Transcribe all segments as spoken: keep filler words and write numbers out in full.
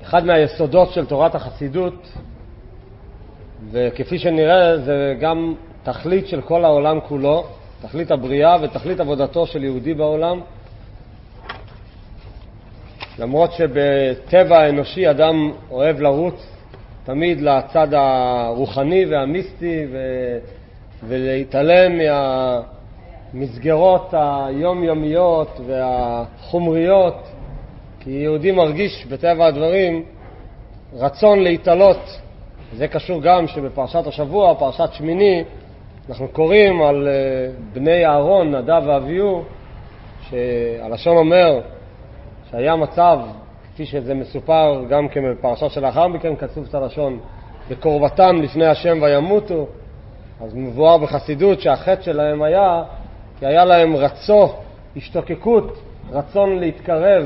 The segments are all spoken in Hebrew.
אחד מהיסודות של תורת החסידות, וכפי שנראה זה גם תכלית של כל העולם כולו, תכלית הבריאה ותכלית עבודתו של יהודי בעולם. למרות שבטבע האנושי אדם אוהב לרוץ תמיד לצד הרוחני והמיסטי ו... ולהתעלם מהמסגרות היומיומיות והחומריות, כי יהודי מרגיש בטבע הדברים רצון להתעלות. זה קשור גם שבפרשת השבוע, פרשת שמיני, אנחנו קוראים על בני אהרון, נדב ואביהו, שהלשון אומר שהיה מצב, כפי שזה מסופר גם כן בפרשה שלאחר מכן, כתוב את הלשון, בקרבתם לפני השם וימותו. אז מבואר בחסידות שהחטא שלהם היה, כי היה להם רצו, השתוקקות, רצון להתקרב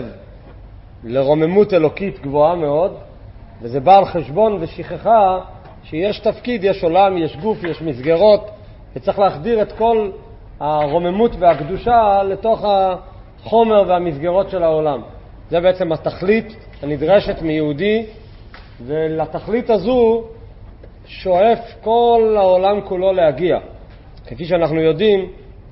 לרוממות אלוקית גבוהה מאוד, וזה בא על חשבון ושכחה שיש תפקיד, יש עולם, יש גוף, יש מסגרות, וצריך להחדיר את כל הרוממות והקדושה לתוך החומר והמסגרות של העולם. זה בעצם התכלית הנדרשת מיהודי, ולתכלית הזו שואף כל העולם כולו להגיע. כפי שאנחנו יודעים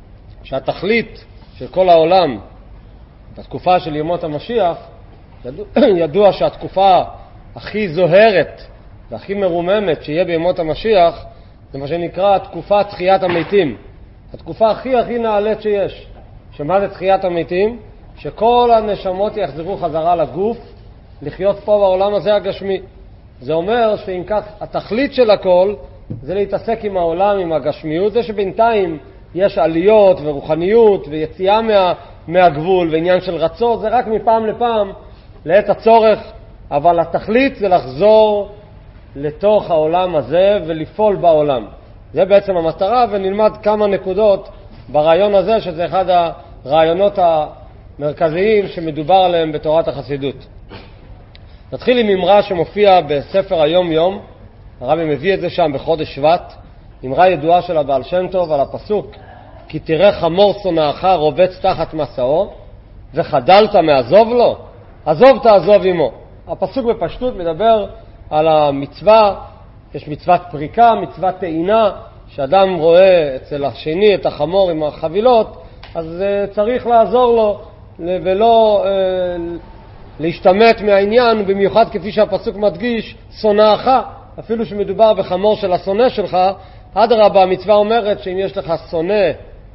שהתכלית של כל העולם בתקופה של ימות המשיח, ידוע, ידוע שהתקופה הכי זוהרת והכי מרוממת שיהיה בימות המשיח זה מה שנקרא תקופת תחיית המתים. התקופה הכי הכי נעלית שיש. שמה זה תחיית המתים? שכל הנשמות יחזרו חזרה לגוף לחיות פה בעולם הזה הגשמי. זה אומר שאם כך התכלית של הכל זה להתעסק עם העולם, עם הגשמיות. זה שבינתיים יש עליות ורוחניות ויציאה מה, מהגבול ועניין של רצות, זה רק מפעם לפעם לעת הצורך, אבל התכלית זה לחזור לתוך העולם הזה ולפעול בעולם. זה בעצם המטרה, ונלמד כמה נקודות ברעיון הזה, שזה אחד הרעיונות המרכזיים שמדובר עליהם בתורת החסידות. נתחיל עם אמרה שמופיע בספר היום יום, הרבי מביא את זה שם בחודש שבט, אמרה ידועה של הבעל שם טוב על הפסוק, כי תראה חמור שונאך רובץ תחת מסעו, וחדלת מעזוב לו, עזוב תעזוב עמו. הפסוק בפשטות מדבר על המצווה, יש מצוות פריקה, מצוות טעינה, שאדם רואה אצל השני את החמור עם החבילות, אז צריך לעזור לו ולא להשתמט מהעניין, במיוחד כפי שהפסוק מדגיש, שונאך, אפילו שמדובר בחמור של השונא שלך. אדרבה, המצווה אומרת שאם יש לך שונא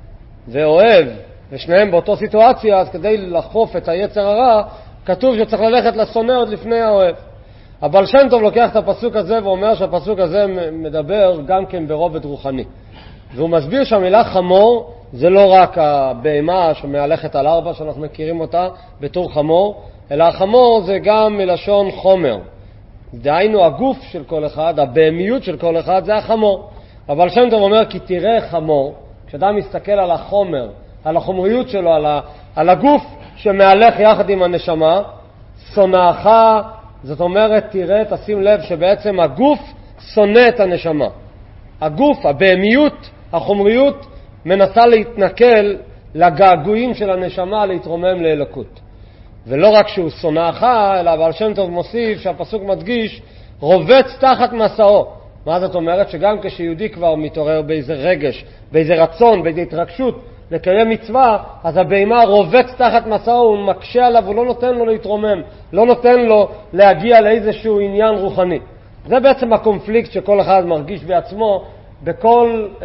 ואוהב ושניהם באותו סיטואציה, אז כדי לחוף את היצר הרע כתוב שצריך ללכת לשונא עוד לפני האוהב. הבעל שם טוב לוקח את הפסוק הזה ואומר שהפסוק הזה מדבר גם כן ברובד רוחני, והוא מסביר שהמילה חמור זה לא רק הבהמה שמהלכת על ארבע שאנחנו מכירים אותה בתור חמור, אלא החמור זה גם מלשון חומר, דהיינו הגוף של כל אחד, הבהמיות של כל אחד זה החמור. הבעל שם טוב אומר כי תראה חמור, כשאדם מסתכל על החומר, על החומריות שלו, על, ה, על הגוף שמהלך יחד עם הנשמה, שונאך, זאת אומרת תראה, תשים לב שבעצם הגוף שונא את הנשמה. הגוף, הבהמיות, החומריות מנסה להתנקל לגעגועים של הנשמה להתרומם לאלוקות. ולא רק שהוא שונאך, אלא הבעל שם טוב מוסיף שהפסוק מדגיש רובץ תחת מסעו. מה זאת אומרת? שגם כשיהודי כבר מתעורר באיזה רגש, באיזה רצון, באיזה התרגשות לקיים מצווה, אז הבהמה רובץ תחת מסעו, הוא מקשה עליו, הוא לא נותן לו להתרומם, לא נותן לו להגיע לאיזשהו עניין רוחני. זה בעצם הקונפליקט שכל אחד מרגיש בעצמו בכל אה,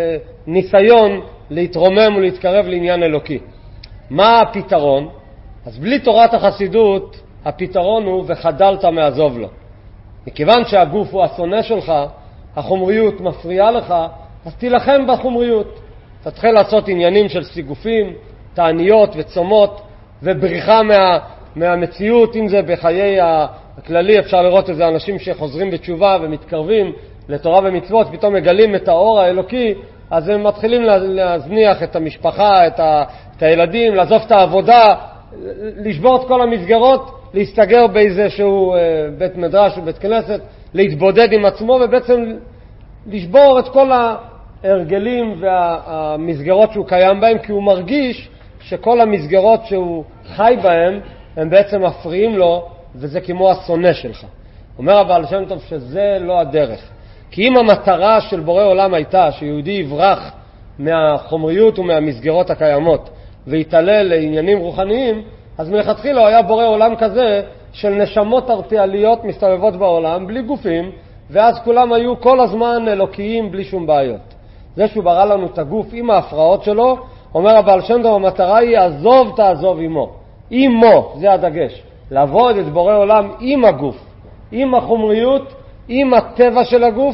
ניסיון להתרומם ולהתקרב לעניין אלוקי. מה הפתרון? אז בלי תורת החסידות הפתרון הוא וחדלת מעזוב לו. מכיוון שהגוף הוא השונא שלך, החומריות מפריעה לך, אז תילחם בחומריות. תתחיל לעשות עניינים של סיגופים, תעניות וצומות ובריחה מה, מהמציאות. אם זה בחיי הכללי אפשר לראות איזה אנשים שחוזרים בתשובה ומתקרבים לתורה ומצוות, פתאום מגלים את האור האלוקי, אז הם מתחילים להזניח את המשפחה, את, ה, את הילדים, לעזוב את העבודה, לשבור את כל המסגרות, להסתגר באיזשהו בית מדרש או בית כנסת, להתבודד עם עצמו ובעצם לשבור את כל ההרגלים והמסגרות שהוא קיים בהם, כי הוא מרגיש שכל המסגרות שהוא חי בהם הם בעצם מפריעים לו וזה כמו השונא שלך. אומר הבעל שם טוב שזה לא הדרך. כי אם המטרה של בורא עולם הייתה שיהודי יברח מהחומריות ומהמסגרות הקיימות ויתעלה לעניינים רוחניים, אז מלכתחילה היה בורא עולם כזה של נשמות ארטיאליות מסתובבות בעולם בלי גופים, ואז כולם היו כל הזמן אלוקיים בלי שום בעיות. זה שהוא ברא לנו את הגוף עם ההפרעות שלו, אומר הבעל שם טוב, המטרה היא עזוב תעזוב עמו. עמו, זה הדגש. לעבוד את בורא עולם עם הגוף, עם החומריות, עם הטבע של הגוף,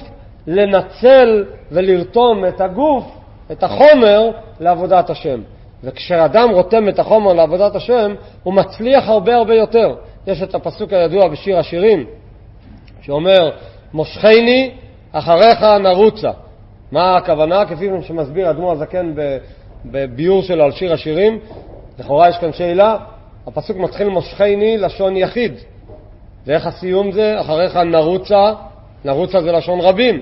לנצל ולרתום את הגוף, את החומר, לעבודת השם. וכשאדם רותם את החומר לעבודת השם, הוא מצליח הרבה הרבה יותר. יש את הפסוק הידוע בשיר השירים, שאומר, מושכני אחריך נרוצה. מה הכוונה? כפי שמסביר אדמו"ר הזקן בביור שלו על שיר השירים, לכאורה יש כאן שאלה, הפסוק מתחיל מושכני לשון יחיד. ואיך הסיום זה? אחריך נרוצה, נרוצה זה לשון רבים.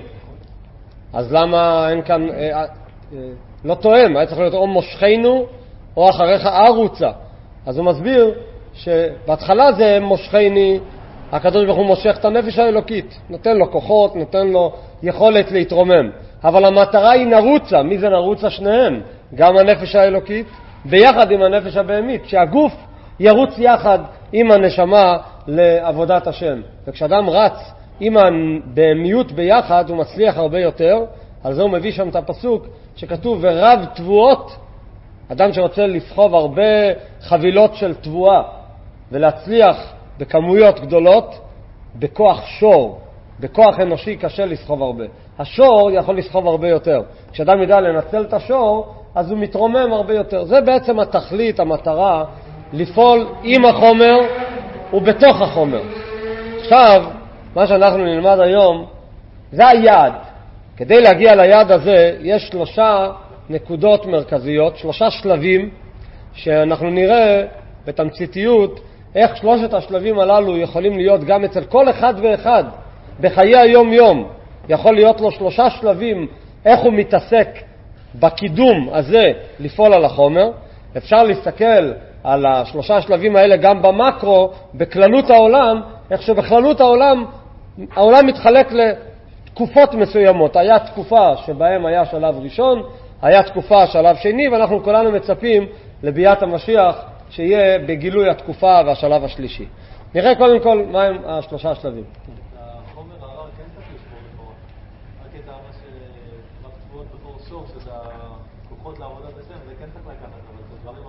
אז למה אין כאן, אה, אה, לא תואם, היה צריך להיות או מושכנו או אחריך ארוצה. אז הוא מסביר שבהתחלה זה מושכני, הקדוש ברוך הוא מושך את הנפש האלוקית, נותן לו כוחות, נותן לו יכולת להתרומם. אבל המטרה היא נרוצה. מי זה נרוצה? שניהם, גם הנפש האלוקית ביחד עם הנפש הבהמית, שהגוף ירוץ יחד עם הנשמה לעבודת השם. וכשאדם רץ עם הבהמיות ביחד הוא מצליח הרבה יותר. על זה הוא מביא שם את הפסוק שכתוב ורב תבואות, אדם שרוצה לסחוב הרבה חבילות של תבואה ולהצליח בכמויות גדולות, בכוח שור, בכוח אנושי קשה לסחוב הרבה. השור יכול לסחוב הרבה יותר. כשאדם ידע לנצל את השור, אז הוא מתרומם הרבה יותר. זה בעצם התכלית, המטרה, לפעול עם החומר ובתוך החומר. עכשיו, מה שאנחנו נלמד היום, זה היעד. כדי להגיע ליעד הזה, יש שלושה נקודות מרכזיות, שלושה שלבים, שאנחנו נראה בתמציתיות, איך שלושת השלבים הללו יכולים להיות גם אצל כל אחד ואחד, בחיי היום-יום. יכול להיות לו שלושה שלבים, איך הוא מתעסק בקידום הזה לפעול על החומר. אפשר להסתכל על השלושה שלבים האלה גם במקרו, בכללות העולם, איך שבכללות העולם, העולם מתחלק לתקופות מסוימות. היה תקופה שבהם היה שלב ראשון, היה תקופה שלב שני, ואנחנו כולנו מצפים לביאת המשיח שיהיה בגילוי התקופה והשלב השלישי. נראה קודם כל מהם השלושה שלבים. החומר הרע כן צריך לשבור לכאורה. רק את מה שרק תבואות בתור שור, שזה הכוחות לעבודת השם, זה כן צריך לקחת, אבל זה דברים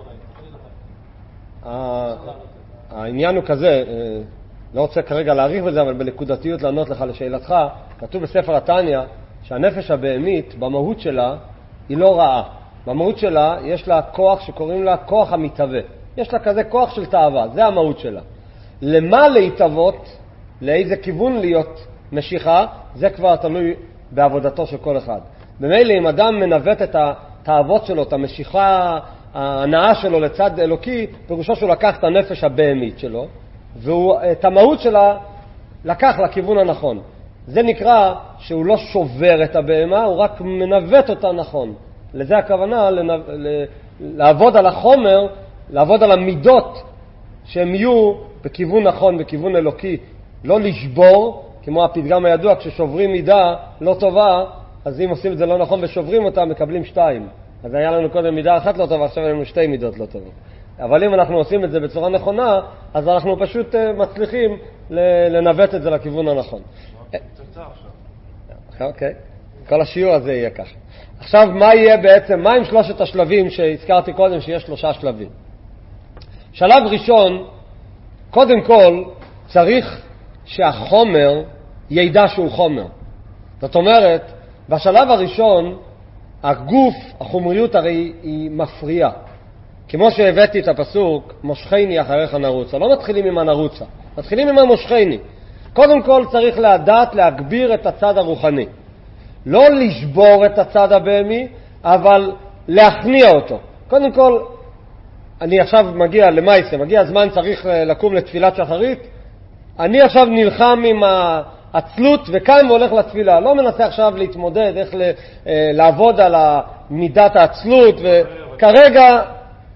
הרעים. העניין הוא כזה, לא רוצה כרגע להאריך בזה, אבל בנקודתיות לענות לך לשאלתך, כתוב בספר התניא שהנפש הבהמית במהות שלה היא לא רעה. במהות שלה יש לה כוח שקוראים לה כוח המתהווה. יש לה כזה כוח של תאווה, זה המהות שלה. למה להתאבות, לאיזה כיוון להיות משיכה, זה כבר תלוי בעבודתו של כל אחד. במילא אם אדם מנווט את התאוות שלו, את המשיכה ההנאה שלו לצד אלוקי, פירושו שהוא לקח את הנפש הבהמית שלו, ואת המהות שלה לקח לכיוון הנכון. זה נקרא שהוא לא שובר את הבהמה, הוא רק מנווט אותה נכון. לזה הכוונה, לנו... לעבוד על החומר, לעבוד על המידות שהם יהיו בכיוון נכון, בכיוון אלוקי. לא לשבור, כמו הפתגם הידוע, כששוברים מידה לא טובה, אז אם עושים את זה לא נכון ושוברים אותה, מקבלים שתיים. אז היה לנו קודם מידה אחת לא טובה, עכשיו היה לנו שתי מידות לא טובות. אבל אם אנחנו עושים את זה בצורה נכונה, אז אנחנו פשוט מצליחים לנווט את זה לכיוון הנכון. אוקיי, כל השיעור הזה יהיה ככה. עכשיו, מה יהיה בעצם, מה עם שלושת השלבים שהזכרתי קודם, שיש שלושה שלבים? שלב ראשון, קודם כל, צריך שהחומר ידע שהוא חומר. זאת אומרת, בשלב הראשון, הגוף, החומריות הרי היא מפריעה. כמו שהבאתי את הפסוק, מושכני אחריך נרוצה. לא מתחילים עם הנרוצה, מתחילים עם המושכני. קודם כל צריך לדעת להגביר את הצד הרוחני. לא לשבור את הצד הבהמי, אבל להכניע אותו. קודם כל, אני עכשיו מגיע למייסה, מגיע הזמן צריך לקום לתפילת שחרית, אני עכשיו נלחם עם העצלות וקם והולך לתפילה. לא מנסה עכשיו להתמודד, איך לעבוד על מידת העצלות, וכרגע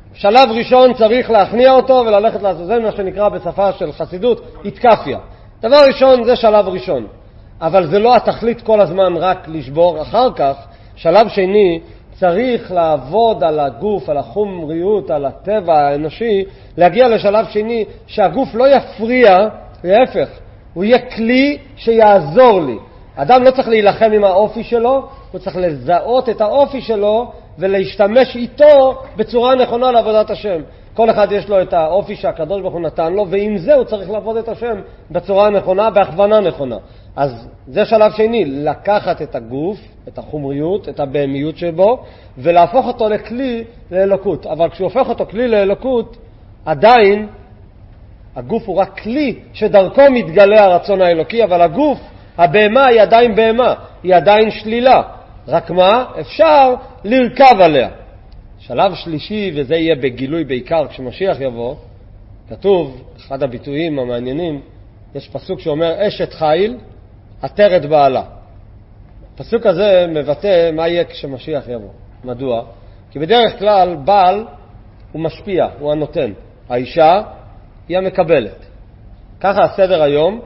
שלב ראשון צריך להכניע אותו וללכת לעשות, זה מה שנקרא בשפה של חסידות התקפיה. דבר ראשון זה שלב ראשון, אבל זה לא התכלית כל הזמן רק לשבור. אחר כך, שלב שני, צריך לעבוד על הגוף, על החומריות, על הטבע האנושי, להגיע לשלב שני שהגוף לא יפריע, להפך, הוא יהיה כלי שיעזור לי. אדם לא צריך להילחם עם האופי שלו, הוא צריך לזהות את האופי שלו ולהשתמש איתו בצורה נכונה לעבודת השם. כל אחד יש לו את האופי שהקדוש ברוך הוא נתן לו, ועם זה הוא צריך לעבוד את השם בצורה הנכונה, בהכוונה נכונה. אז זה שלב שני, לקחת את הגוף, את החומריות, את הבהמיות שבו, ולהפוך אותו לכלי לאלוקות. אבל כשהוא הופך אותו כלי לאלוקות, עדיין הגוף הוא רק כלי שדרכו מתגלה הרצון האלוקי, אבל הגוף, הבהמה היא עדיין בהמה, היא עדיין שלילה. רק מה? אפשר לרכב עליה. שלב שלישי, וזה יהיה בגילוי בעיקר כשמשיח יבוא, כתוב, אחד הביטויים המעניינים, יש פסוק שאומר אשת חיל עטרת בעלה. הפסוק הזה מבטא מה יהיה כשמשיח יבוא. מדוע? כי בדרך כלל בעל הוא משפיע, הוא הנותן. האישה היא המקבלת. ככה הסדר היום,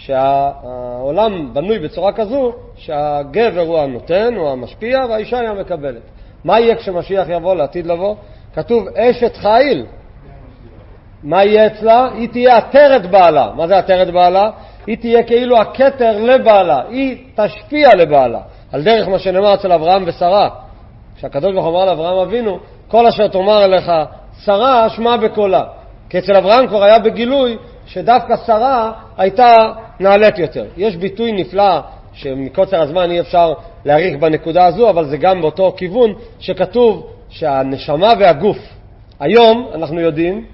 שהעולם בנוי בצורה כזו שהגבר הוא הנותן, הוא המשפיע, והאישה היא המקבלת. מה יהיה כשמשיח יבוא לעתיד לבוא? כתוב אשת חיל. מה יהיה אצלה? היא תהיה עטרת בעלה. מה זה עטרת בעלה? היא תהיה כאילו הכתר לבעלה, היא תשפיע לבעלה. על דרך מה שנאמר אצל אברהם ושרה, כשהקדוש ברוך הוא אמר לאברהם אבינו, כל אשר תאמר אליך שרה שמע בקולה. כי אצל אברהם כבר היה בגילוי שדווקא שרה הייתה נעלית יותר. יש ביטוי נפלא שמקוצר הזמן אי אפשר להאריך בנקודה הזו, אבל זה גם באותו כיוון שכתוב שהנשמה והגוף. היום אנחנו יודעים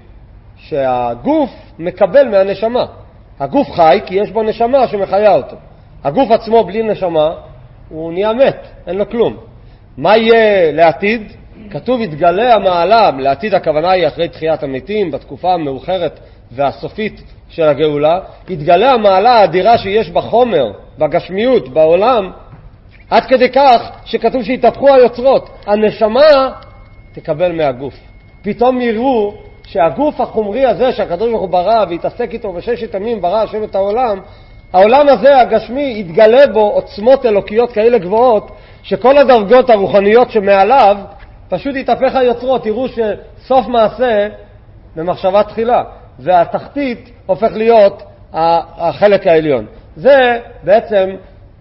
שהגוף מקבל מהנשמה. הגוף חי כי יש בו נשמה שמחיה אותו. הגוף עצמו בלי נשמה הוא נהיה מת, אין לו כלום. מה יהיה לעתיד? כתוב יתגלה המעלה, לעתיד הכוונה היא אחרי תחיית המתים, בתקופה המאוחרת והסופית של הגאולה, יתגלה המעלה האדירה שיש בחומר, בגשמיות, בעולם, עד כדי כך שכתוב שיתהפכו היוצרות. הנשמה תקבל מהגוף. פתאום יראו שהגוף החומרי הזה שהקדוש ברוך הוא ברא והתעסק איתו בששת ימים ברא השם את העולם, העולם הזה הגשמי יתגלה בו עוצמות אלוקיות כאלה גבוהות שכל הדרגות הרוחניות שמעליו פשוט יתהפך היוצרות. תראו שסוף מעשה במחשבה תחילה, והתחתית הופך להיות החלק העליון. זה בעצם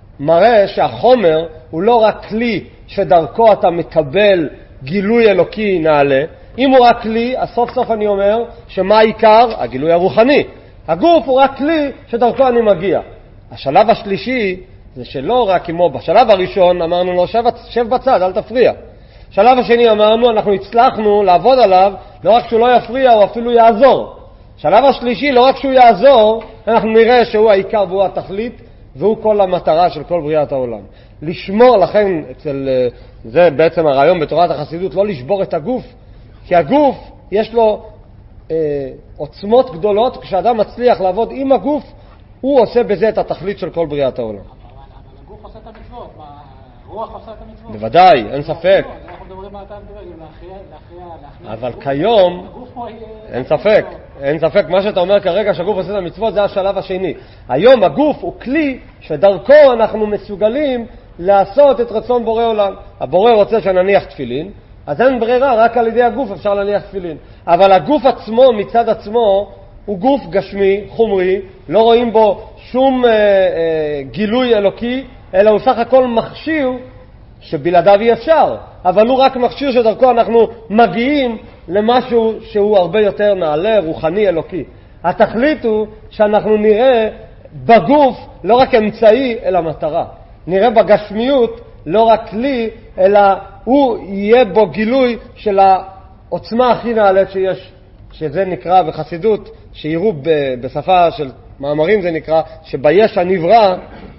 מראה שהחומר הוא לא רק כלי שדרכו אתה מקבל גילוי אלוקי נעלה. אם הוא רק כלי, אז סוף סוף אני אומר שמה העיקר? הגילוי הרוחני. הגוף הוא רק כלי שדרכו אני מגיע. השלב השלישי זה שלא רק כמו בשלב הראשון אמרנו לו שב, שב בצד, אל תפריע. שלב השני אמרנו אנחנו הצלחנו לעבוד עליו, לא רק שהוא לא יפריע, הוא אפילו יעזור. שלב השלישי, לא רק שהוא יעזור, אנחנו נראה שהוא העיקר והוא התכלית, והוא כל המטרה של כל בריאת העולם. לשמור, לכן אצל, זה בעצם הרעיון בתורת החסידות, לא לשבור את הגוף, כי הגוף יש לו אה, עוצמות גדולות. כשאדם מצליח לעבוד עם הגוף, הוא עושה בזה את התכלית של כל בריאת העולם. אבל הגוף עושה את המצוות, הרוח עושה את המצוות. בוודאי, אין ספק. אנחנו מדברים מה אתה מדבר, להכריע. אבל כיום, אין ספק, אין ספק, מה שאתה אומר כרגע שהגוף עושה את המצוות זה השלב השני. היום הגוף הוא כלי שדרכו אנחנו מסוגלים לעשות את רצון בורא עולם. הבורא רוצה שנניח תפילין, אז אין ברירה, רק על ידי הגוף אפשר להניח תפילין. אבל הגוף עצמו, מצד עצמו, הוא גוף גשמי, חומרי, לא רואים בו שום אה, אה, גילוי אלוקי, אלא הוא סך הכל מכשיר שבלעדיו אי אפשר. אבל הוא רק מכשיר שדרכו אנחנו מגיעים למשהו שהוא הרבה יותר נעלה, רוחני, אלוקי. התכלית הוא שאנחנו נראה בגוף לא רק אמצעי, אלא מטרה. נראה בגשמיות לא רק כלי, אלא הוא יהיה בו גילוי של העוצמה הכי נעלית שיש, שזה נקרא בחסידות, שיראו בשפה של מאמרים זה נקרא, שביש הנברא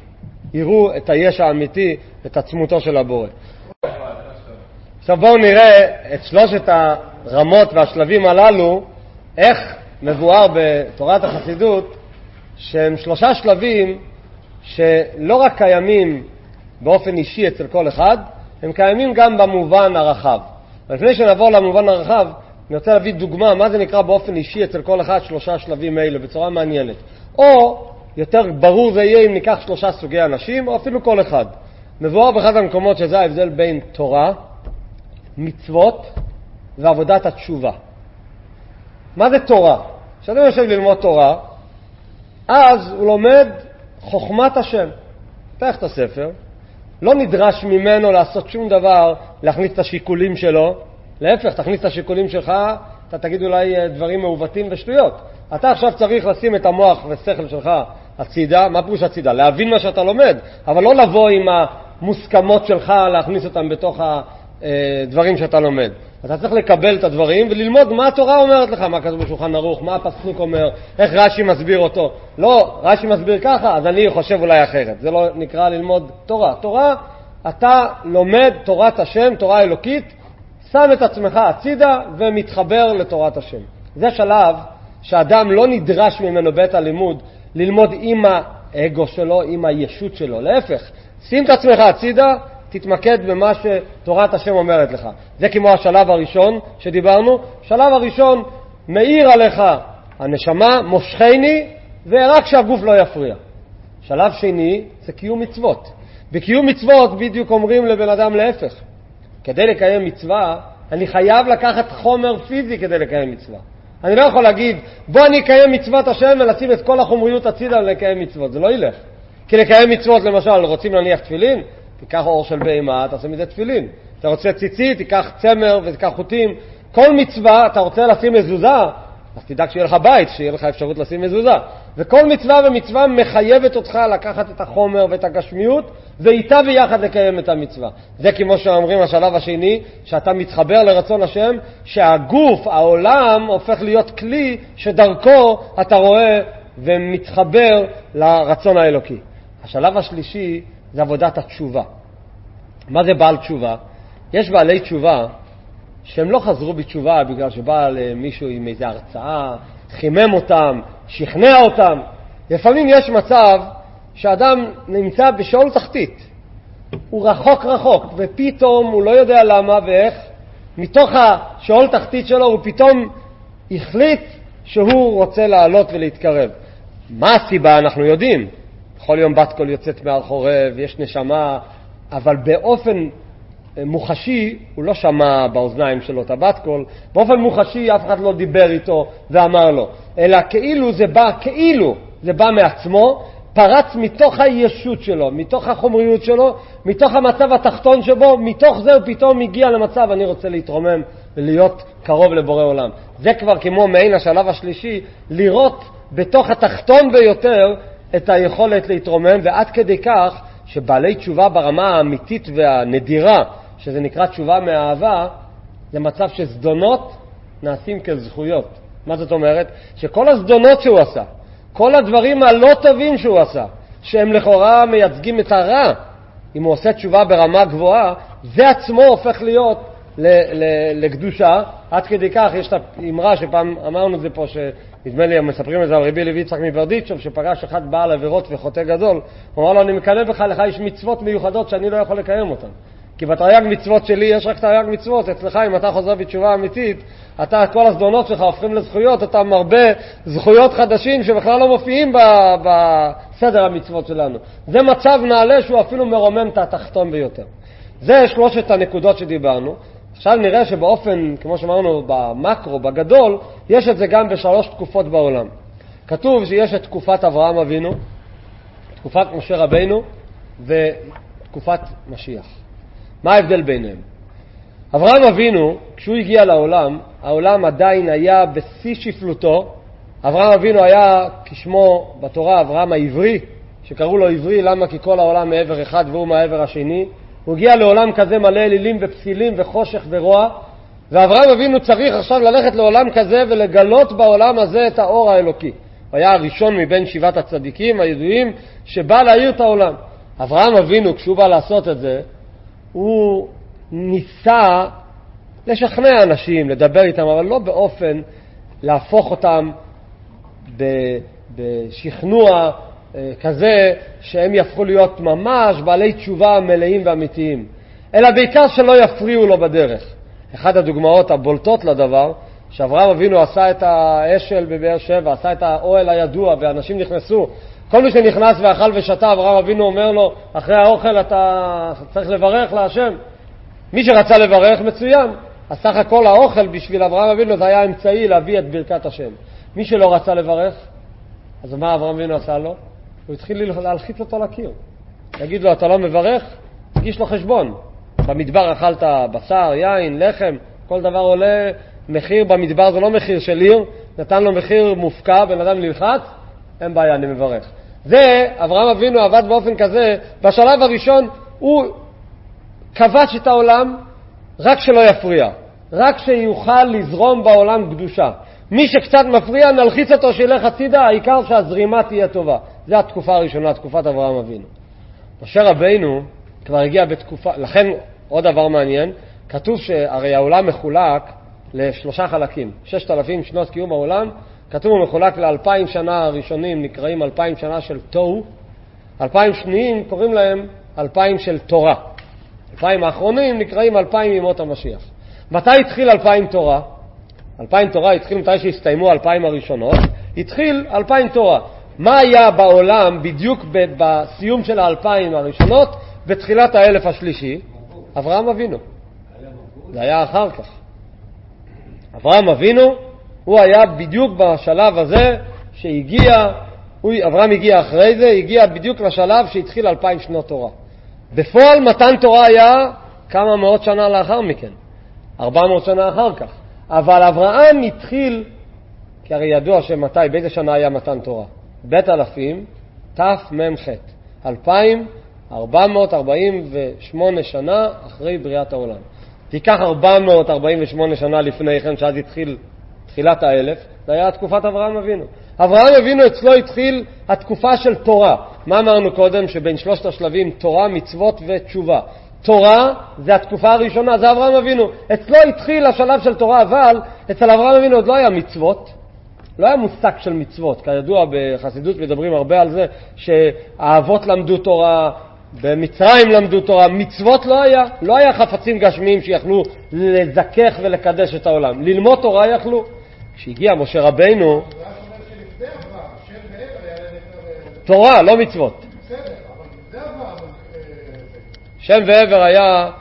יראו את היש האמיתי, את עצמותו של הבורא. עכשיו בואו נראה את שלושת הרמות והשלבים הללו, איך מבואר בתורת החסידות, שהם שלושה שלבים שלא רק קיימים באופן אישי אצל כל אחד, הם קיימים גם במובן הרחב. ולפני שנעבור למובן הרחב, אני רוצה להביא דוגמה, מה זה נקרא באופן אישי אצל כל אחד שלושה שלבים האלה, בצורה מעניינת. או, יותר ברור זה יהיה אם ניקח שלושה סוגי אנשים, או אפילו כל אחד. מבואר באחד המקומות שזה ההבדל בין תורה, מצוות ועבודת התשובה. מה זה תורה? כשאדם יושב ללמוד תורה, אז הוא לומד חוכמת השם. פתח את הספר, לא נדרש ממנו לעשות שום דבר, להכניס את השיקולים שלו. להפך, תכניס את השיקולים שלך, אתה תגיד אולי דברים מעוותים ושטויות. אתה עכשיו צריך לשים את המוח ושכל שלך הצידה. מה פירוש הצידה? להבין מה שאתה לומד, אבל לא לבוא עם המוסכמות שלך, להכניס אותם בתוך הדברים שאתה לומד. אתה צריך לקבל את הדברים וללמוד מה התורה אומרת לך, מה כתוב בשולחן ערוך, מה הפסוק אומר, איך רש"י מסביר אותו. לא, רש"י מסביר ככה, אז אני חושב אולי אחרת. זה לא נקרא ללמוד תורה. תורה, אתה לומד תורת השם, תורה אלוקית, שם את עצמך הצידה ומתחבר לתורת השם. זה שלב שאדם לא נדרש ממנו בית הלימוד ללמוד עם האגו שלו, עם הישות שלו. להפך, שים את עצמך הצידה, תתמקד במה שתורת השם אומרת לך. זה כמו השלב הראשון שדיברנו. שלב הראשון מאיר עליך הנשמה, מושכני, ורק שהגוף לא יפריע. שלב שני זה קיום מצוות. בקיום מצוות בדיוק אומרים לבן אדם להפך. כדי לקיים מצווה, אני חייב לקחת חומר פיזי כדי לקיים מצווה. אני לא יכול להגיד, בוא אני אקיים מצוות השם ולשים את כל החומריות הצידה ולקיים מצוות. זה לא ילך. כי לקיים מצוות, למשל, רוצים להניח תפילין, תיקח אור של בהמה, תעשה מזה תפילין. אתה רוצה ציצית, תיקח צמר ותיקח חוטים. כל מצווה, אתה רוצה לשים מזוזה, אז תדאג שיהיה לך בית, שיהיה לך אפשרות לשים מזוזה. וכל מצווה ומצווה מחייבת אותך לקחת את החומר ואת הגשמיות, ואיתה ביחד לקיים את המצווה. זה כמו שאומרים השלב השני, שאתה מתחבר לרצון השם, שהגוף, העולם, הופך להיות כלי שדרכו אתה רואה ומתחבר לרצון האלוקי. השלב השלישי זה עבודת התשובה. מה זה בעל תשובה? יש בעלי תשובה שהם לא חזרו בתשובה בגלל שבא למישהו עם איזו הרצאה, חימם אותם, שכנע אותם. לפעמים יש מצב שאדם נמצא בשאול תחתית. הוא רחוק רחוק, ופתאום הוא לא יודע למה ואיך, מתוך השאול תחתית שלו הוא פתאום החליט שהוא רוצה לעלות ולהתקרב. מה הסיבה? אנחנו יודעים. בכל יום בת קול יוצאת מעל חורב, יש נשמה, אבל באופן מוחשי הוא לא שמע באוזניים שלו את הבת קול, באופן מוחשי אף אחד לא דיבר איתו ואמר לו, אלא כאילו זה בא, כאילו זה בא מעצמו, פרץ מתוך הישות שלו, מתוך החומריות שלו, מתוך המצב התחתון שבו, מתוך זה הוא פתאום הגיע למצב, אני רוצה להתרומם ולהיות קרוב לבורא עולם. זה כבר כמו מעין השלב השלישי, לראות בתוך התחתון ביותר את היכולת להתרומם, ועד כדי כך שבעלי תשובה ברמה האמיתית והנדירה, שזה נקרא תשובה מהאהבה, זה מצב שזדונות נעשים כזכויות. מה זאת אומרת? שכל הזדונות שהוא עשה, כל הדברים הלא טובים שהוא עשה, שהם לכאורה מייצגים את הרע, אם הוא עושה תשובה ברמה גבוהה, זה עצמו הופך להיות לקדושה. עד כדי כך יש את האמרה שפעם אמרנו את זה פה, שנדמה לי מספרים את זה על רבי לוי יצחק מברדיצ'וב, שפגש אחד בעל עבירות וחוטא גדול, הוא אמר לו, אני מקנא בך, לך יש מצוות מיוחדות שאני לא יכול לקיים אותן, כי בתרי"ג מצוות שלי יש רק תרי"ג מצוות. אצלך אם אתה חוזר בתשובה אמיתית, אתה כל הזדונות שלך הופכים לזכויות, אתה מרבה זכויות חדשים שבכלל לא מופיעים בסדר המצוות שלנו. זה מצב נעלה שהוא אפילו מרומם את התחתון ביותר. זה שלושת הנקודות שדיברנו. עכשיו נראה שבאופן, כמו שאמרנו, במקרו, בגדול, יש את זה גם בשלוש תקופות בעולם. כתוב שיש את תקופת אברהם אבינו, תקופת משה רבינו ותקופת משיח. מה ההבדל ביניהם? אברהם אבינו, כשהוא הגיע לעולם, העולם עדיין היה בשיא שפלותו. אברהם אבינו היה כשמו בתורה אברהם העברי, שקראו לו עברי, למה? כי כל העולם מעבר אחד והוא מעבר השני. הוא הגיע לעולם כזה מלא אלילים ופסילים וחושך ורוע, ואברהם אבינו צריך עכשיו ללכת לעולם כזה ולגלות בעולם הזה את האור האלוקי. הוא היה הראשון מבין שבעת הצדיקים הידועים שבא להאיר את העולם. אברהם אבינו, כשהוא בא לעשות את זה, הוא ניסה לשכנע אנשים, לדבר איתם, אבל לא באופן להפוך אותם בשכנוע כזה שהם יהפכו להיות ממש בעלי תשובה מלאים ואמיתיים, אלא בעיקר שלא יפריעו לו בדרך. אחד הדוגמאות הבולטות לדבר שאברהם אבינו עשה את האשל בבאר שבע, עשה את האוהל הידוע, ואנשים נכנסו, כל מי שנכנס ואכל ושתה, אברהם אבינו אומר לו, אחרי האוכל אתה צריך לברך להשם. מי שרצה לברך מצוין, אז סך הכל האוכל בשביל אברהם אבינו זה היה אמצעי להביא את ברכת השם. מי שלא רצה לברך, אז מה אברהם אבינו עשה לו? הוא התחיל להלחיץ אותו לקיר. יגיד לו, אתה לא מברך? תגיש לו חשבון. במדבר אכלת בשר, יין, לחם, כל דבר עולה מחיר במדבר, זה לא מחיר של עיר, נתן לו מחיר מופקע, בן אדם נלחץ, אין בעיה, אני מברך. זה, אברהם אבינו עבד באופן כזה, בשלב הראשון הוא כבש את העולם רק שלא יפריע, רק שיוכל לזרום בעולם קדושה. מי שקצת מפריע, נלחיץ אותו שילך הצידה, העיקר שהזרימה תהיה טובה. זה התקופה הראשונה, תקופת אברהם אבינו. משה רבינו כבר הגיע בתקופה, לכן עוד דבר מעניין, כתוב שהרי העולם מחולק לשלושה חלקים, ששת אלפים שנות קיום העולם, כתוב הוא מחולק לאלפיים שנה הראשונים, נקראים אלפיים שנה של תוהו, אלפיים שניים קוראים להם אלפיים של תורה, אלפיים האחרונים נקראים אלפיים ימות המשיח. מתי התחיל אלפיים תורה? אלפיים תורה התחיל מתי שהסתיימו אלפיים הראשונות, התחיל אלפיים תורה. מה היה בעולם בדיוק בסיום של האלפיים הראשונות, בתחילת האלף השלישי? אברהם אבינו. זה היה אחר כך. אברהם אבינו, הוא היה בדיוק בשלב הזה שהגיע, הוא, אברהם הגיע אחרי זה, הגיע בדיוק לשלב שהתחיל אלפיים שנות תורה. בפועל מתן תורה היה כמה מאות שנה לאחר מכן, ארבע מאות שנה אחר כך. אבל אברהם התחיל, כי הרי ידוע שמתי, באיזה שנה היה מתן תורה? בית אלפים, תף ממחת, אלפיים ארבע מאות ארבעים ושמונה שנה אחרי בריאת העולם. תיקח ארבע מאות ארבעים ושמונה שנה לפני כן, שאז התחיל תחילת האלף, זה היה תקופת אברהם אבינו. אברהם אבינו אצלו התחיל התקופה של תורה. מה אמרנו קודם? שבין שלושת השלבים, תורה, מצוות ותשובה. תורה זה התקופה הראשונה, זה אברהם אבינו. אצלו התחיל השלב של תורה, אבל אצל אברהם אבינו עוד לא היה מצוות. לא היה מושג של מצוות. כידוע בחסידות מדברים הרבה על זה שהאבות למדו תורה, במצרים למדו תורה, מצוות לא היה. לא היה חפצים גשמיים שיכלו לזכך ולקדש את העולם. ללמוד תורה יכלו. כשהגיע משה רבינו, תורה, לא מצוות. שם ועבר היה,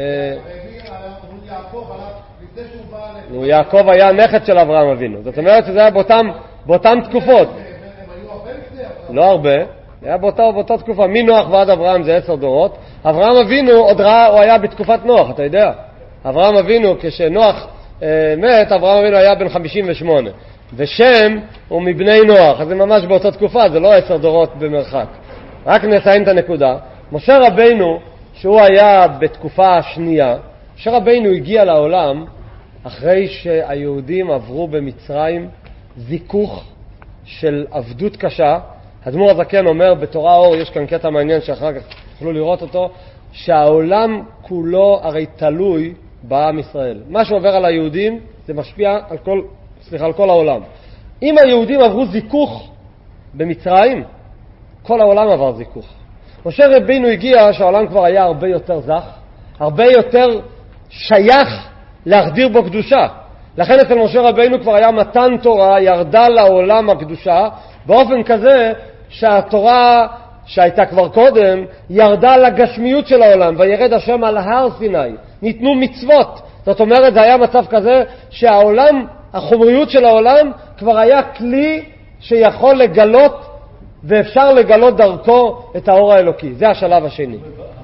יעקב היה נכד של אברהם אבינו. זאת אומרת שזה היה באותם, באותם תקופות. לא הרבה, היה באותה, באותה תקופה. מנוח ועד אברהם זה עשר דורות. אברהם אבינו עוד ראה, הוא היה בתקופת נוח, אתה יודע. אברהם אבינו, כשנוח אה, מת, אברהם אבינו היה בן חמישים ושמונה. ושם הוא מבני נוח, אז זה ממש באותה תקופה, זה לא עשר דורות במרחק. רק נסיים את הנקודה. משה רבינו, שהוא היה בתקופה השנייה, משה רבינו הגיע לעולם אחרי שהיהודים עברו במצרים זיכוך של עבדות קשה. האדמו"ר הזקן אומר בתורה אור, יש כאן קטע מעניין שאחר כך תוכלו לראות אותו, שהעולם כולו הרי תלוי בעם ישראל. מה שעובר על היהודים זה משפיע על כל, סליחה, על כל העולם. אם היהודים עברו זיכוך במצרים, כל העולם עבר זיכוך. משה רבינו הגיע שהעולם כבר היה הרבה יותר זך, הרבה יותר שייך להחדיר בו קדושה. לכן אצל משה רבינו כבר היה מתן תורה, ירדה לעולם הקדושה, באופן כזה שהתורה שהייתה כבר קודם, ירדה לגשמיות של העולם, וירד השם על הר סיני, ניתנו מצוות. זאת אומרת, זה היה מצב כזה שהעולם, החומריות של העולם, כבר היה כלי שיכול לגלות, ואפשר לגלות דרכו את האור האלוקי. זה השלב השני.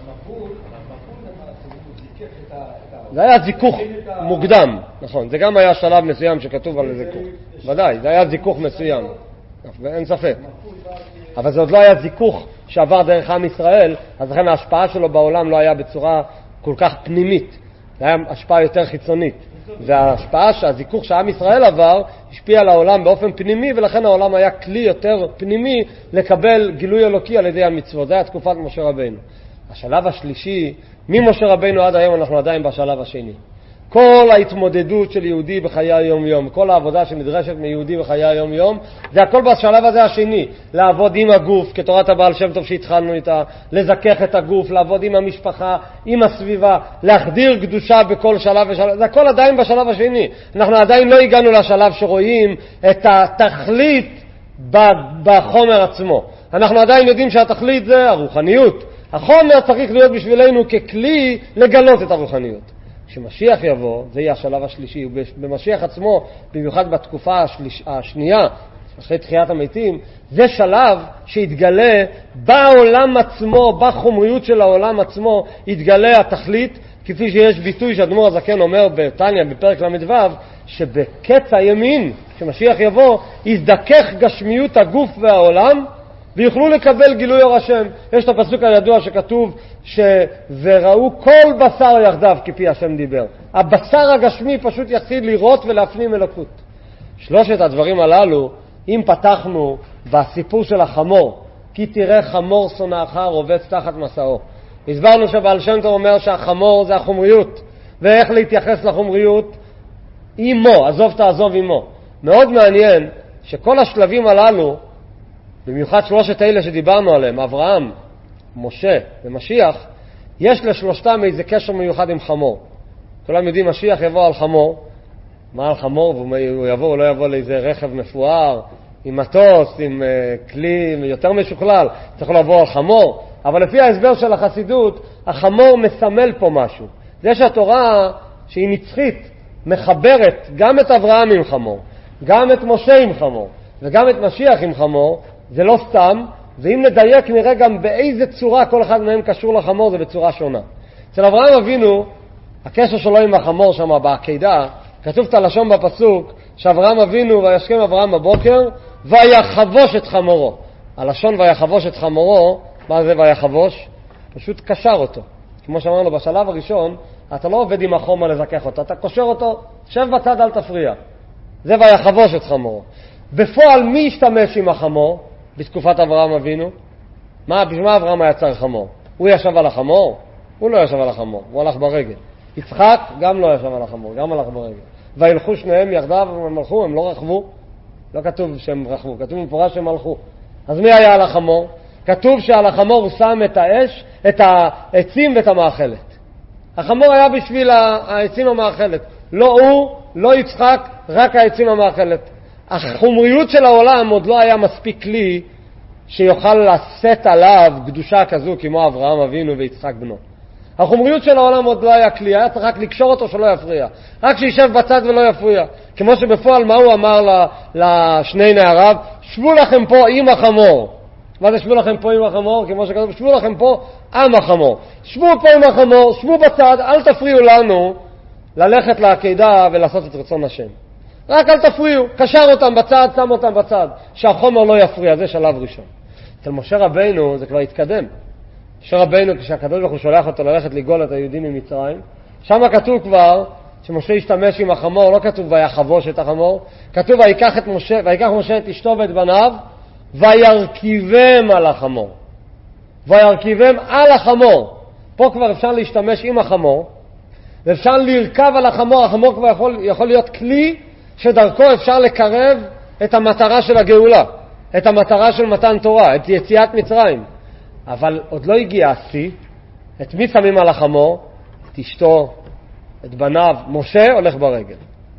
זה היה זיכוך מוקדם, נכון. זה גם היה שלב מסוים שכתוב על זיכוך. ודאי, זה היה זיכוך מסוים. אין ספק. אבל זה עוד לא היה זיכוך שעבר דרך עם ישראל, אז לכן ההשפעה שלו בעולם לא היה בצורה כל כך פנימית. זה היה השפעה יותר חיצונית. וההשפעה שהזיכוך שעם ישראל עבר השפיע על העולם באופן פנימי, ולכן העולם היה כלי יותר פנימי לקבל גילוי אלוקי על ידי המצוות. זה היה תקופת משה רבינו. השלב השלישי, ממשה רבינו עד היום אנחנו עדיין בשלב השני. כל ההתמודדות של יהודי בחיי היום-יום, כל העבודה שנדרשת מיהודי בחיי היום-יום, זה הכל בשלב הזה השני, לעבוד עם הגוף, כתורת הבעל שם טוב שהתחלנו איתה, לזכך את הגוף, לעבוד עם המשפחה, עם הסביבה, להחדיר קדושה בכל שלב ושלב, זה הכל עדיין בשלב השני. אנחנו עדיין לא הגענו לשלב שרואים את התכלית בחומר עצמו. אנחנו עדיין יודעים שהתכלית זה הרוחניות. החומר צריך להיות בשבילנו ככלי לגלות את הרוחניות. כשמשיח יבוא, זה יהיה השלב השלישי, ובמשיח עצמו, במיוחד בתקופה השליש, השנייה, אחרי תחיית המתים, זה שלב שהתגלה בעולם עצמו, בחומריות של העולם עצמו, התגלה התכלית, כפי שיש ביטוי שהאדמו"ר הזקן אומר בתניא, בפרק למ"ו, שבקץ הימין, כשמשיח יבוא, יזדכך גשמיות הגוף והעולם, ויוכלו לקבל גילוי אור השם. יש את הפסוק הידוע שכתוב שוראו כל בשר יחדיו כפי השם דיבר. הבשר הגשמי פשוט יתחיל לראות ולהפנים אלוקות. שלושת הדברים הללו, אם פתחנו בסיפור של החמור, כי תראה חמור שונאך רובץ תחת מסעו. הסברנו שבעל שם טוב אומר שהחמור זה החומריות, ואיך להתייחס לחומריות עמו, עזוב תעזוב עמו. מאוד מעניין שכל השלבים הללו, במיוחד שלושת אלה שדיברנו עליהם, אברהם, משה ומשיח, יש לשלושתם איזה קשר מיוחד עם חמור. כולם יודעים, משיח יבוא על חמור. מה על חמור? והוא יבוא, הוא לא יבוא לאיזה רכב מפואר, עם מטוס, עם uh, כלי יותר משוכלל, צריך לבוא על חמור. אבל לפי ההסבר של החסידות, החמור מסמל פה משהו. זה שהתורה, שהיא נצחית, מחברת גם את אברהם עם חמור, גם את משה עם חמור, וגם את משיח עם חמור, זה לא סתם, ואם נדייק נראה גם באיזה צורה כל אחד מהם קשור לחמור, זה בצורה שונה. אצל אברהם אבינו, הקשר שלו עם החמור שם בעקידה, כתוב את הלשון בפסוק, שאברהם אבינו וישכם אברהם בבוקר, ויחבוש את חמורו. הלשון ויחבוש את חמורו, מה זה ויחבוש? פשוט קשר אותו. כמו שאמרנו, בשלב הראשון, אתה לא עובד עם החומר לזכך אותו, אתה קושר אותו, שב בצד, אל תפריע. זה ויחבוש את חמורו. בפועל מי השתמש עם החמור בתקופת אברהם אבינו? מה, בשביל מה אברהם היה צריך חמור? הוא ישב על החמור? הוא לא ישב על החמור, הוא הלך ברגל. יצחק גם לא ישב על החמור, גם הלך ברגל. וילכו שניהם יחדיו, הם הלכו, הם לא רכבו. לא כתוב שהם רכבו, כתוב מפורש שהם הלכו. אז מי היה על החמור? כתוב שעל החמור הוא שם את האש, את העצים ואת המאכלת. החמור היה בשביל העצים המאכלת. לא הוא, לא יצחק, רק העצים המאכלת. החומריות של העולם עוד לא היה מספיק כלי שיוכל לשאת עליו קדושה כזו כמו אברהם אבינו ויצחק בנו. החומריות של העולם עוד לא היה כלי, היה צריך רק לקשור אותו שלא יפריע. רק שישב בצד ולא יפריע. כמו שבפועל מה הוא אמר לשני נעריו? שבו לכם פה עם החמור. מה זה שבו לכם פה עם החמור? כמו שכתוב, שבו לכם פה עם החמור. שבו פה עם החמור, שבו בצד, אל תפריעו לנו ללכת לעקידה ולעשות את רצון השם. רק אל תפריעו, קשר אותם בצד, שם אותם בצד, שהחומר לא יפריע, זה שלב ראשון. אצל משה רבינו זה כבר התקדם. משה רבינו, כשהקדוש ברוך הוא שולח אותו ללכת לגאול את היהודים ממצרים, שם כתוב כבר שמשה השתמש עם החמור, לא כתוב ויחבוש את החמור, כתוב ויקח את משה, ויקח משה את אשתו ואת בניו, וירכיבם על החמור. וירכיבם על החמור. פה כבר אפשר להשתמש עם החמור, ואפשר לרכב על החמור, החמור כבר יכול, יכול להיות כלי שדרכו אפשר לקרב את המטרה של הגאולה, את המטרה של מתן תורה, את יציאת מצרים. אבל עוד לא הגיע השיא. את מי שמים על החמור? את אשתו, את בניו. משה הולך ברגל.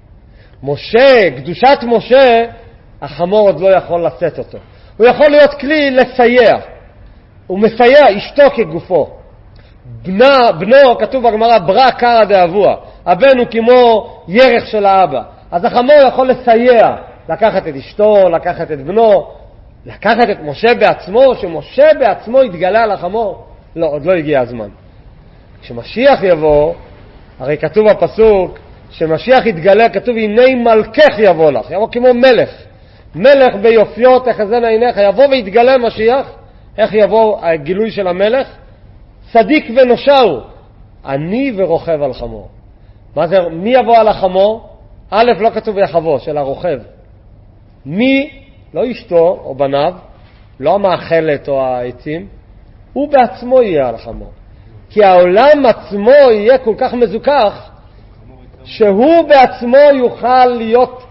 משה, קדושת משה, החמור עוד לא יכול לשאת אותו. הוא יכול להיות כלי לסייע. הוא מסייע אשתו כגופו. בנה, בנו, כתוב בגמרא, ברא קרא דאבוה. הבן הוא כמו ירך של האבא. אז החמור יכול לסייע, לקחת את אשתו, לקחת את בנו, לקחת את משה בעצמו, שמשה בעצמו יתגלה על החמור. לא, עוד לא הגיע הזמן. כשמשיח יבוא, הרי כתוב בפסוק, שמשיח יתגלה, כתוב הנה מלכך יבוא לך, יבוא כמו מלך. מלך ביופיות, תחזינה עיניך, יבוא ויתגלה משיח. איך יבוא הגילוי של המלך? צדיק ונושעו, אני ורוכב על חמור. מה זה, מי יבוא על החמור? א', לא כתוב יחבוש, אלא רוכב. מי, לא אשתו או בניו, לא המאכלת או העצים, הוא בעצמו יהיה על החמור. כי העולם עצמו יהיה כל כך מזוכח, שהוא בעצמו יוכל להיות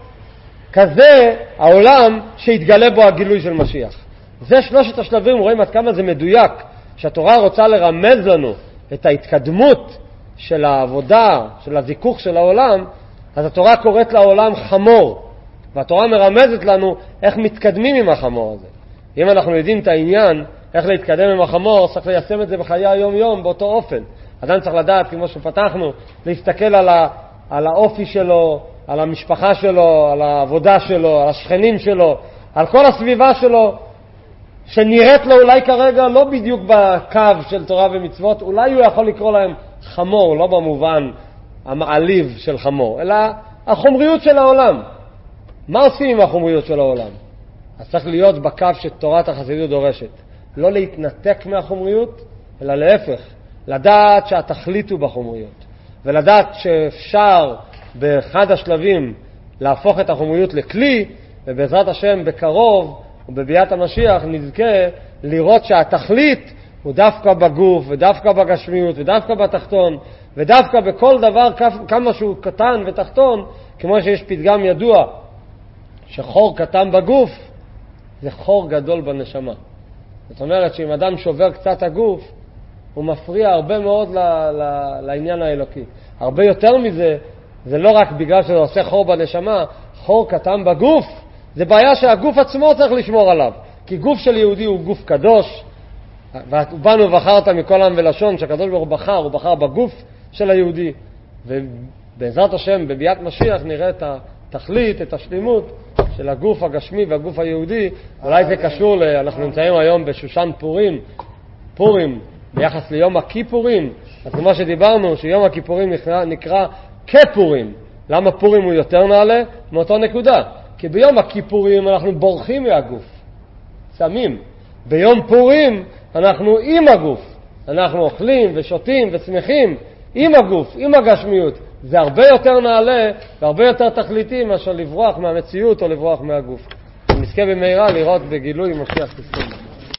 כזה העולם שיתגלה בו הגילוי של משיח. זה שלושת השלבים, רואים עד כמה זה מדויק, שהתורה רוצה לרמז לנו את ההתקדמות של העבודה, של הזיכוך של העולם, אז התורה קוראת לעולם חמור, והתורה מרמזת לנו איך מתקדמים עם החמור הזה. אם אנחנו יודעים את העניין, איך להתקדם עם החמור, צריך ליישם את זה בחיי היום-יום באותו אופן. אדם צריך לדעת, כמו שפתחנו, להסתכל על, ה, על האופי שלו, על המשפחה שלו, על העבודה שלו, על השכנים שלו, על כל הסביבה שלו, שנראית לו אולי כרגע לא בדיוק בקו של תורה ומצוות, אולי הוא יכול לקרוא להם חמור, לא במובן המעליב של חמור, אלא החומריות של העולם. מה עושים עם החומריות של העולם? אז צריך להיות בקו שתורת החסידות דורשת. לא להתנתק מהחומריות, אלא להפך, לדעת שהתכלית הוא בחומריות, ולדעת שאפשר באחד השלבים להפוך את החומריות לכלי, ובעזרת השם בקרוב ובביאת המשיח נזכה לראות שהתכלית הוא דווקא בגוף ודווקא בגשמיות ודווקא בתחתון ודווקא בכל דבר כמה שהוא קטן ותחתון, כמו שיש פתגם ידוע שחור קטן בגוף זה חור גדול בנשמה. זאת אומרת שאם אדם שובר קצת הגוף הוא מפריע הרבה מאוד ל- ל- לעניין האלוקי. הרבה יותר מזה, זה לא רק בגלל שזה עושה חור בנשמה, חור קטן בגוף זה בעיה שהגוף עצמו צריך לשמור עליו, כי גוף של יהודי הוא גוף קדוש, ובנו בחרת מכל עם ולשון, שהקדוש ברוך הוא בחר, הוא בחר בגוף של היהודי, ובעזרת השם בביאת משיח נראה את התכלית, את השלימות של הגוף הגשמי והגוף היהודי. אולי זה קשור, ל... אנחנו נמצאים היום בשושן פורים, פורים, ביחס ליום הכיפורים, אז כמו שדיברנו שיום הכיפורים נקרא, נקרא כפורים. למה פורים הוא יותר נעלה? מאותו נקודה. כי ביום הכיפורים אנחנו בורחים מהגוף, שמים. ביום פורים אנחנו עם הגוף. אנחנו אוכלים ושותים ושמחים עם הגוף, עם הגשמיות. זה הרבה יותר נעלה והרבה יותר תכליתי מאשר לברוח מהמציאות או לברוח מהגוף. נזכה במהרה לראות בגילוי משיח ישראל.